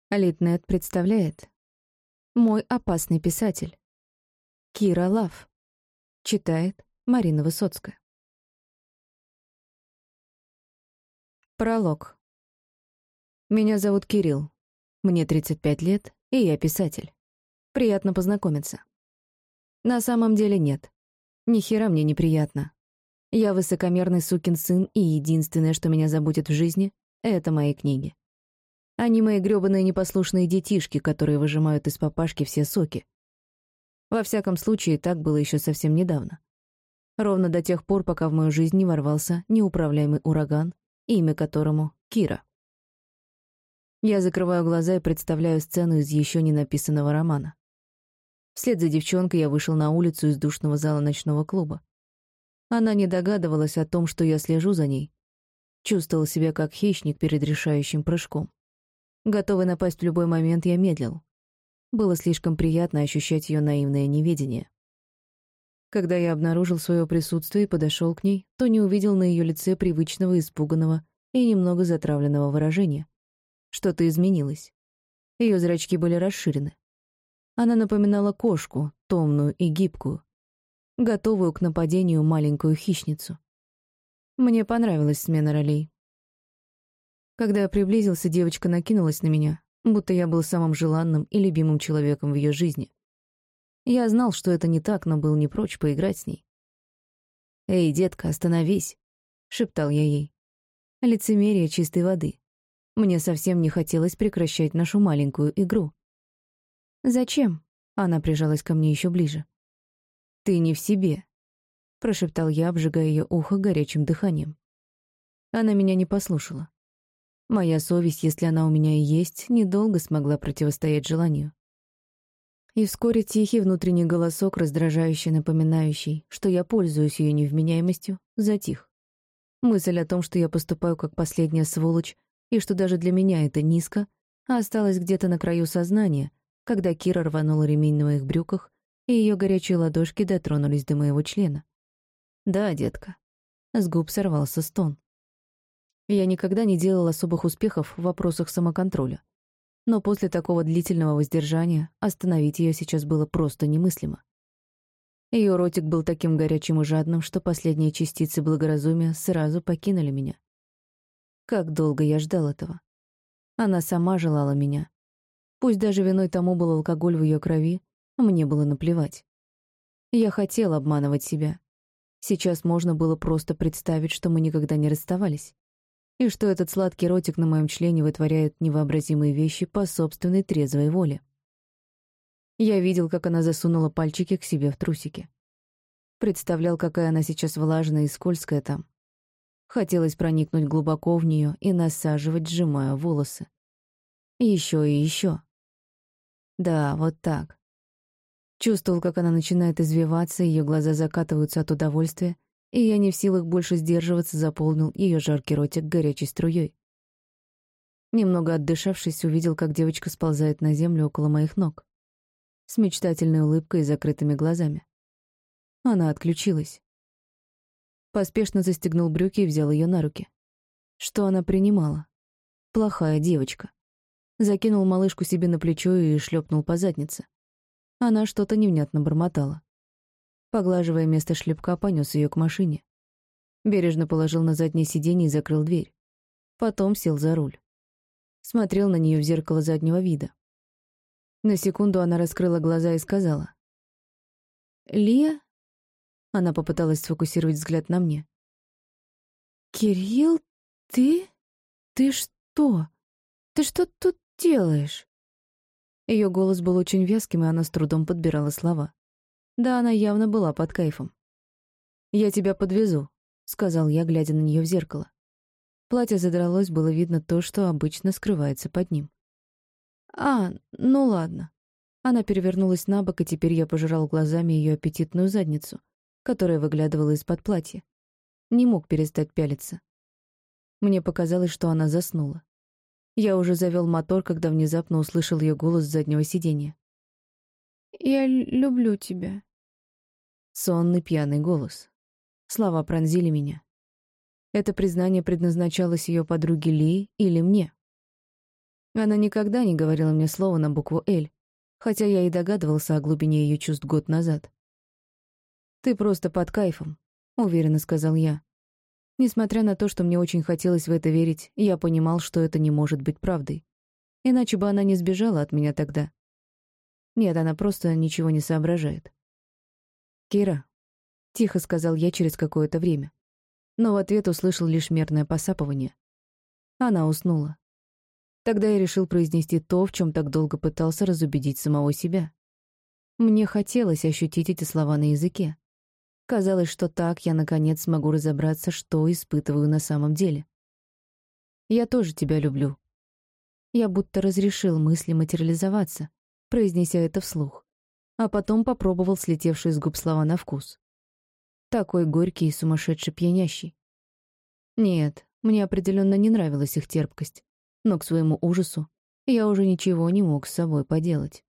Литнет представляет «Мой опасный писатель». Кира Лав. Читает Марина Высоцкая. Пролог. Меня зовут Кирилл. Мне 35 лет, и я писатель. Приятно познакомиться. На самом деле нет. Ни хера мне неприятно. Я высокомерный сукин сын, и единственное, что меня заботит в жизни, это мои книги. Они мои грёбаные непослушные детишки, которые выжимают из папашки все соки. Во всяком случае, так было еще совсем недавно. Ровно до тех пор, пока в мою жизнь не ворвался неуправляемый ураган, имя которому — Кира. Я закрываю глаза и представляю сцену из еще не написанного романа. Вслед за девчонкой я вышел на улицу из душного зала ночного клуба. Она не догадывалась о том, что я слежу за ней. Чувствовал себя как хищник перед решающим прыжком. Готовый напасть в любой момент, я медлил. Было слишком приятно ощущать ее наивное неведение. Когда я обнаружил свое присутствие и подошел к ней, то не увидел на ее лице привычного, испуганного и немного затравленного выражения. Что-то изменилось. Ее зрачки были расширены. Она напоминала кошку, томную и гибкую, готовую к нападению маленькую хищницу. Мне понравилась смена ролей. Когда я приблизился, девочка накинулась на меня, будто я был самым желанным и любимым человеком в ее жизни. Я знал, что это не так, но был не прочь поиграть с ней. «Эй, детка, остановись», — шептал я ей. Лицемерие чистой воды. Мне совсем не хотелось прекращать нашу маленькую игру. «Зачем?» — она прижалась ко мне еще ближе. «Ты не в себе», — прошептал я, обжигая ее ухо горячим дыханием. Она меня не послушала. Моя совесть, если она у меня и есть, недолго смогла противостоять желанию. И вскоре тихий внутренний голосок, раздражающий, напоминающий, что я пользуюсь ее невменяемостью, затих. Мысль о том, что я поступаю как последняя сволочь, и что даже для меня это низко, осталась где-то на краю сознания, когда Кира рванула ремень на моих брюках, и ее горячие ладошки дотронулись до моего члена. «Да, детка». С губ сорвался стон. Я никогда не делал особых успехов в вопросах самоконтроля. Но после такого длительного воздержания остановить ее сейчас было просто немыслимо. Ее ротик был таким горячим и жадным, что последние частицы благоразумия сразу покинули меня. Как долго я ждал этого. Она сама желала меня. Пусть даже виной тому был алкоголь в ее крови, мне было наплевать. Я хотел обманывать себя. Сейчас можно было просто представить, что мы никогда не расставались. И что этот сладкий ротик на моем члене вытворяет невообразимые вещи по собственной трезвой воле. Я видел, как она засунула пальчики к себе в трусики. Представлял, какая она сейчас влажная и скользкая там. Хотелось проникнуть глубоко в нее и насаживать, сжимая волосы. Еще и еще. Да, вот так. Чувствовал, как она начинает извиваться, ее глаза закатываются от удовольствия, и я не в силах больше сдерживаться, заполнил ее жаркий ротик горячей струей. Немного отдышавшись, увидел, как девочка сползает на землю около моих ног, с мечтательной улыбкой и закрытыми глазами. Она отключилась. Поспешно застегнул брюки и взял ее на руки. Что она принимала? Плохая девочка. Закинул малышку себе на плечо и шлепнул по заднице. Она что-то невнятно бормотала. Поглаживая место шлепка, понес ее к машине. Бережно положил на заднее сиденье и закрыл дверь. Потом сел за руль. Смотрел на нее в зеркало заднего вида. На секунду она раскрыла глаза и сказала: «Лия?» Она попыталась сфокусировать взгляд на мне. «Кирилл, ты? Ты что? Ты что тут делаешь?» Ее голос был очень вязким, и она с трудом подбирала слова. Да, она явно была под кайфом. «Я тебя подвезу», — сказал я, глядя на нее в зеркало. Платье задралось, было видно то, что обычно скрывается под ним. Ну ладно». Она перевернулась на бок, и теперь я пожирал глазами ее аппетитную задницу, которая выглядывала из-под платья. Не мог перестать пялиться. Мне показалось, что она заснула. Я уже завел мотор, когда внезапно услышал ее голос с заднего сиденья. «Я люблю тебя». Сонный пьяный голос. Слова пронзили меня. Это признание предназначалось ее подруге Ли или мне? Она никогда не говорила мне слова на букву «Л», хотя я и догадывался о глубине ее чувств год назад. «Ты просто под кайфом», — уверенно сказал я. Несмотря на то, что мне очень хотелось в это верить, я понимал, что это не может быть правдой. Иначе бы она не сбежала от меня тогда. Нет, она просто ничего не соображает. «Кира», — тихо сказал я через какое-то время, но в ответ услышал лишь мерное посапывание. Она уснула. Тогда я решил произнести то, в чем так долго пытался разубедить самого себя. Мне хотелось ощутить эти слова на языке. Казалось, что так я, наконец, смогу разобраться, что испытываю на самом деле. «Я тоже тебя люблю». Я будто разрешил мысли материализоваться, произнеся это вслух, а потом попробовал слетевшие с губ слова на вкус. Такой горький и сумасшедший пьянящий. Нет, мне определенно не нравилась их терпкость, но к своему ужасу я уже ничего не мог с собой поделать.